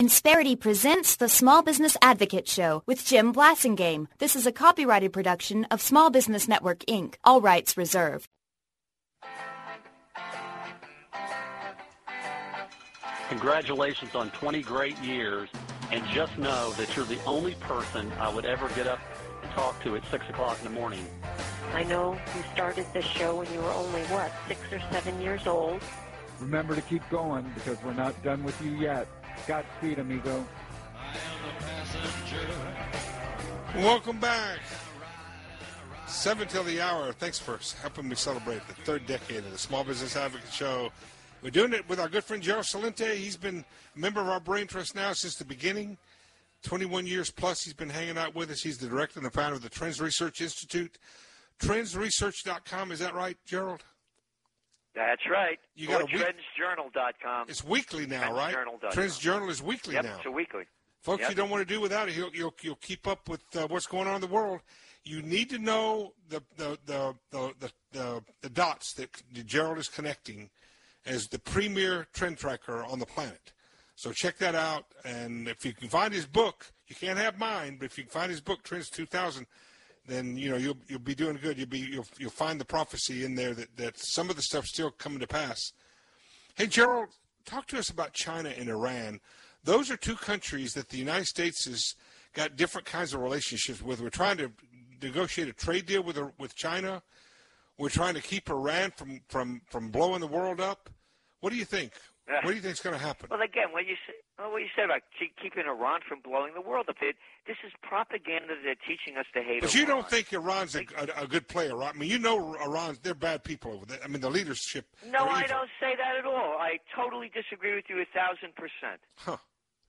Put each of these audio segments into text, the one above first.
Insperity presents the Small Business Advocate Show with Jim Blasingame. This is a copyrighted production of Small Business Network, Inc. All rights reserved. Congratulations on 20 great years, and just know that you're the only person I would ever get up and talk to at 6 o'clock in the morning. I know you started this show when you were only, 6 or 7 years old? Remember to keep going, because we're not done with you yet. Godspeed, amigo. I am a passenger. Welcome back. 7 till the hour. Thanks for helping me celebrate the third decade of the Small Business Advocate Show. We're doing it with our good friend Gerald Celente. He's been a member of our Brain Trust now since the beginning. 21 years plus he's been hanging out with us. He's the director and the founder of the Trends Research Institute. TrendsResearch.com, is that right, Gerald? That's right. You got TrendsJournal.com. It's weekly now, right? Trends Journal is weekly now. It's a weekly. Folks, you don't want to do without it. You'll keep up with what's going on in the world. You need to know the dots that Gerald is connecting as the premier trend tracker on the planet. So check that out. And if you can find his book, you can't have mine, but if you can find his book, Trends 2000, then you'll be doing good. You'll find the prophecy in there that some of the stuff's still coming to pass. Hey, Gerald, talk to us about China and Iran. Those are two countries that the United States has got different kinds of relationships with. We're trying to negotiate a trade deal with China. We're trying to keep Iran from blowing the world up. What do you think? What do you think is going to happen? Well, again, what you said about keeping Iran from blowing the world up, this is propaganda. They're teaching us to hate Iran. But you don't think Iran's a good player, right? I mean, Iran's, they're bad people over there. I mean, the leadership. No, I don't say that at all. I totally disagree with you 1,000%. Huh.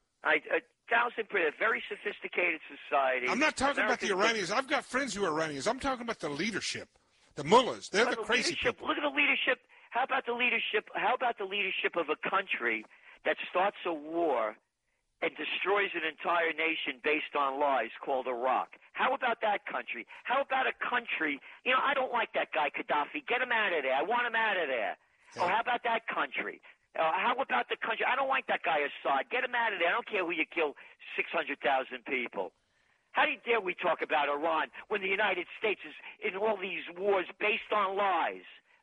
1,000%. Very sophisticated society. I'm not talking about the Iranians. I've got friends who are Iranians. I'm talking about the leadership, the mullahs. They're the crazy people. Look at the leadership. How about the leadership of a country that starts a war and destroys an entire nation based on lies called Iraq? How about that country? How about a country, I don't like that guy Gaddafi. Get him out of there. I want him out of there. Yeah. Or how about that country? How about the country? I don't like that guy Assad. Get him out of there. I don't care who you kill 600,000 people. How do you dare we talk about Iran when the United States is in all these wars based on lies?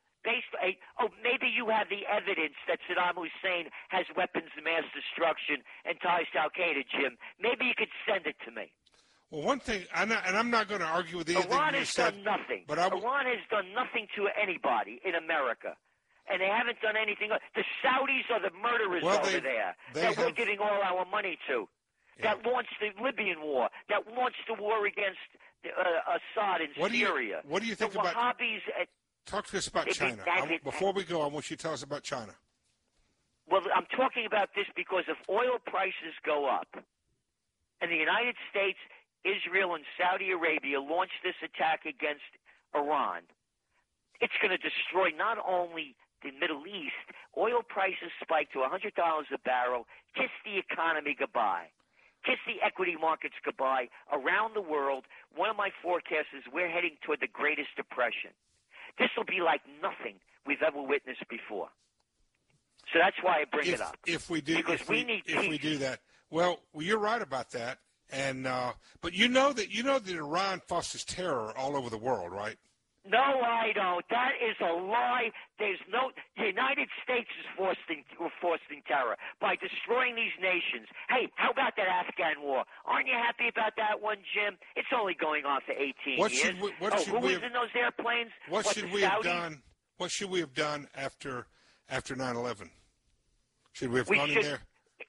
Maybe you have the evidence that Saddam Hussein has weapons of mass destruction and ties to Al-Qaeda, Jim. Maybe you could send it to me. Well, one thing, and I'm not going to argue with anything Iran you has said. done nothing. But Iran has done nothing to anybody in America. And they haven't done anything. The Saudis are the murderers over there that we're giving all our money to. Yeah. That launched the Libyan war. That launched the war against Assad in Syria. What do you think about Wahhabis? Talk to us about China. Before we go, I want you to tell us about China. Well, I'm talking about this because if oil prices go up and the United States, Israel, and Saudi Arabia launch this attack against Iran, it's going to destroy not only the Middle East. Oil prices spike to $100 a barrel. Kiss the economy goodbye. Kiss the equity markets goodbye. Around the world, one of my forecasts is we're heading toward the greatest depression. This will be like nothing we've ever witnessed before. So that's why I bring it up. If we do that, well, you're right about that. And but you know that Iran fosters terror all over the world, right? No, I don't. That is a lie. The United States is fostering terror by destroying these nations. Hey, how about that Afghan war? Aren't you happy about that one, Jim? It's only going on for 18 years. Who was in those airplanes? What should we have done? What should we have done after 9/11? Should we have gone in there?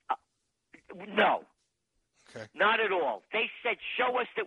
No. Okay. Not at all. They said, show us that.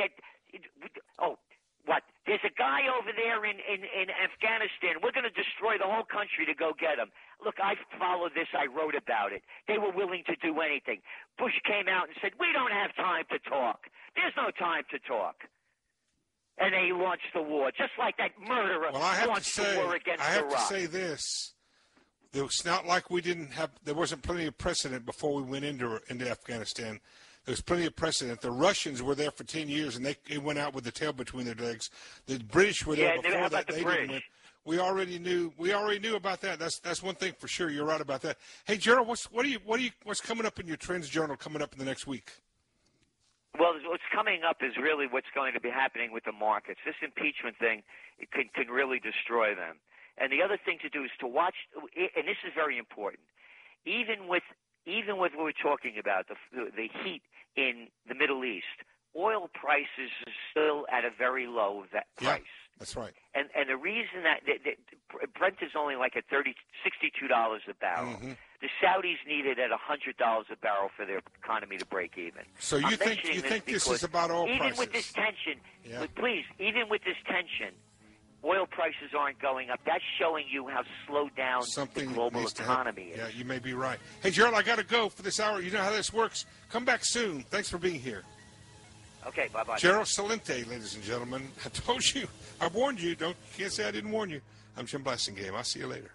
What? There's a guy over there in Afghanistan. We're going to destroy the whole country to go get him. Look, I followed this. I wrote about it. They were willing to do anything. Bush came out and said, we don't have time to talk. There's no time to talk. And they launched the war, just like that murderer launched the war against Iraq. I have to say this. It's not like there wasn't plenty of precedent before we went into Afghanistan. There's plenty of precedent. The Russians were there for 10 years, and they went out with the tail between their legs. The British were there before that. They didn't win. We already knew about that. That's one thing for sure. You're right about that. Hey, Gerald, what's coming up in your Trends Journal coming up in the next week? Well, what's coming up is really what's going to be happening with the markets. This impeachment thing can really destroy them. And the other thing to do is to watch, and this is very important. Even with what we're talking about, the heat in the Middle East, oil prices are still at a very low price. Yeah, that's right. And the reason that Brent is only like at $62 a barrel. Mm-hmm. The Saudis need it at $100 a barrel for their economy to break even. So you think this is about oil prices? Even with this tension, even with this tension, oil prices aren't going up. That's showing you how slowed down the global economy is. Yeah, you may be right. Hey, Gerald, I got to go for this hour. You know how this works. Come back soon. Thanks for being here. Okay, bye-bye. Gerald Celente, ladies and gentlemen. I told you. I warned you. You can't say I didn't warn you. I'm Jim Blasingame. I'll see you later.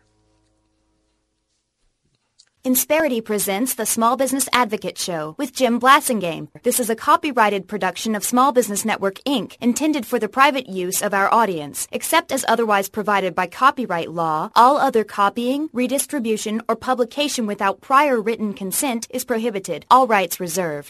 Insperity presents the Small Business Advocate Show with Jim Blasingame. This is a copyrighted production of Small Business Network, Inc., intended for the private use of our audience. Except as otherwise provided by copyright law, all other copying, redistribution, or publication without prior written consent is prohibited. All rights reserved.